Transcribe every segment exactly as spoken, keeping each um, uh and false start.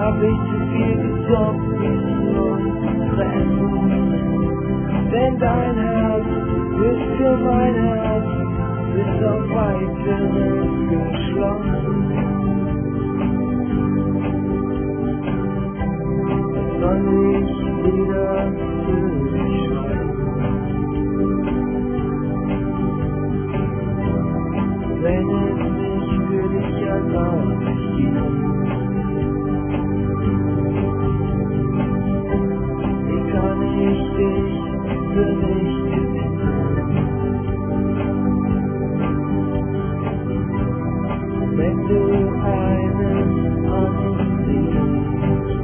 hab ich zu viel gesoffen und gefressen. Denn dein Herz ist für mein Herz bis auf weiteres geschlossen. Was soll ich wieder für dich schreiben, wenn es mich für dich ja gar nicht gibt? Wie kann ich dich für mich gewinnen, wenn du einen anderen liebst?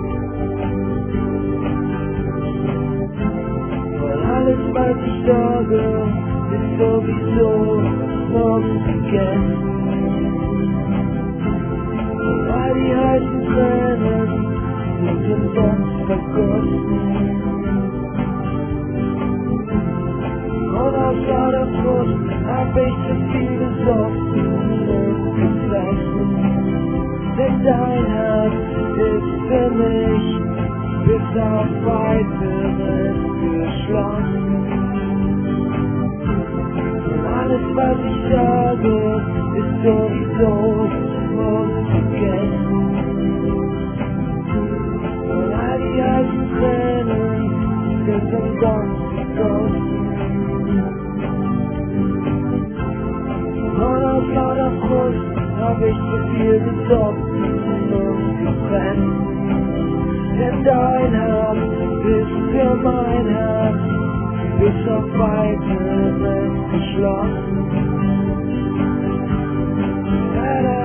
Weil alles, was ich sage, ist sowieso morgen vergessen. Weil die heißen Tränen sind umsonst vergossen. Und aus lauter Frust hab ich zu viel gesoffen und gefressen. Denn dein Herz ist für mich bis auf weiteres geschlossen. Und alles, was ich sage, ist sowieso morgen vergessen. Und all die heißen Tränen sind umsonst vergossen. Und aus lauter Frust hab ich zu viel gesoffen und gefressen. Denn dein Herz ist für mein Herz bis auf weiteres geschlossen.